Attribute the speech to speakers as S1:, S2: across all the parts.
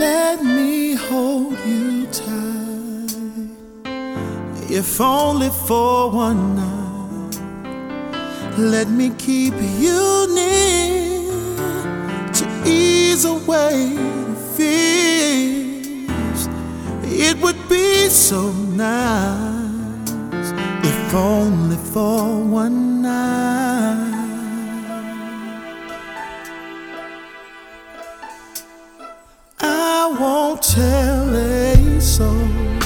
S1: let me hold you tight, if only for one night. Let me keep you near to ease away the fears. It would be so nice, if only for one night. I won't tell a soul,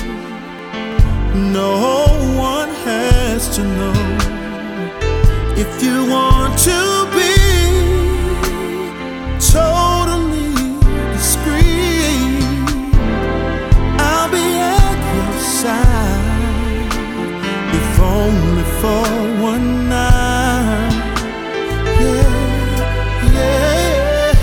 S1: no one has to know. If you want to be totally discreet, I'll be at your side, if only for one night. Yeah, yeah,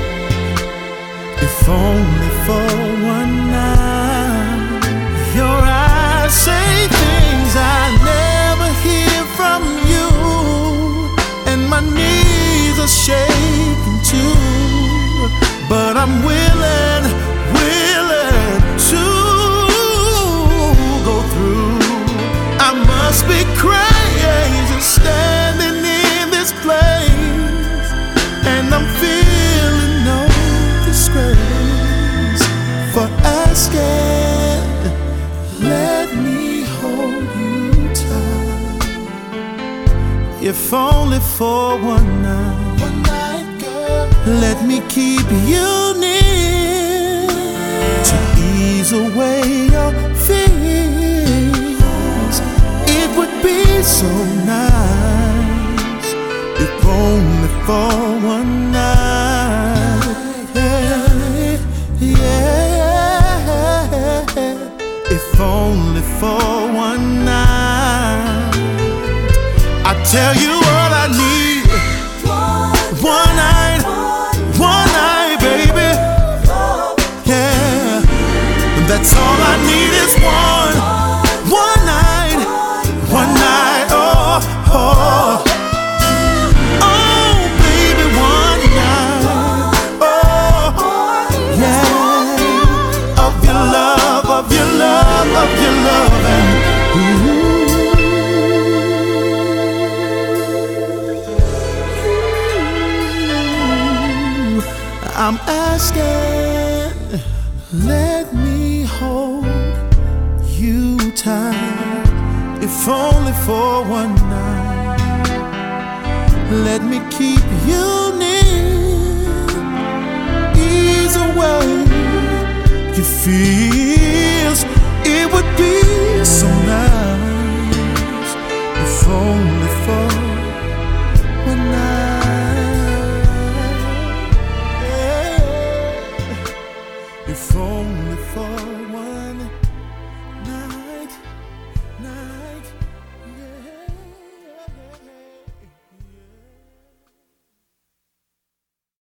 S1: if only for one night. Your eyes say things I never hear from you, and my knees are shaking too. But I'm willing to go through. I must be crazy standing in this place, and I'm feeling no disgrace for asking. Let me hold you tight, if only for one night. One night, girl. Let me keep you near to ease away your fears. It would be so nice, if only for one night. Yeah, if only for one night. I tell you what I need. One night, baby. Yeah, that's all I need is one night, oh, oh. Oh, baby, one night, oh, yeah. Of your love, of your love, of your love, and I'm asking, let me hold you tight, if only for one night. Let me keep you near, ease away your fears. It would be so nice, if only for one night. If only for one night.